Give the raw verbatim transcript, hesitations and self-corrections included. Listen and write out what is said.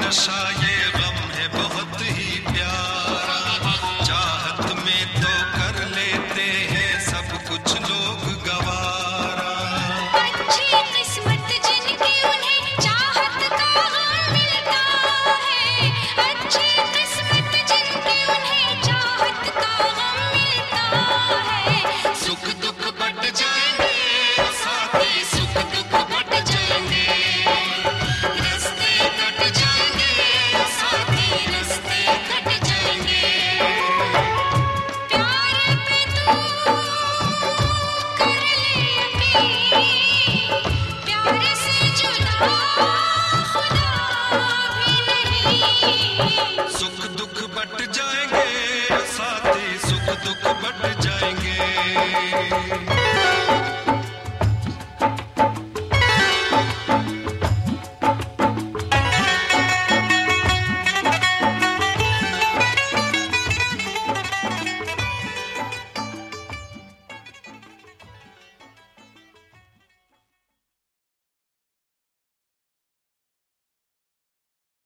नशा ये गम है बहुत ही प्यारा, चाहत में तो कर लेते हैं सब कुछ लोग गवारा। अच्छी किस्मत जिनकी उन्हें चाहत का गम मिलता है, अच्छी किस्मत जिनकी उन्हें चाहत का गम मिलता है। सुख दुख बट जाएंगे साथी, सुख दुख बट जाएंगे, रास्ते कट जाएंगे साथी, रास्ते कट जाएंगे। प्यार पे तू कर ले यकीन, प्यार से जुदा खुदा भी नहीं। सुख दुख बट जाएंगे साथी, सुख दुख बट जाएंगे।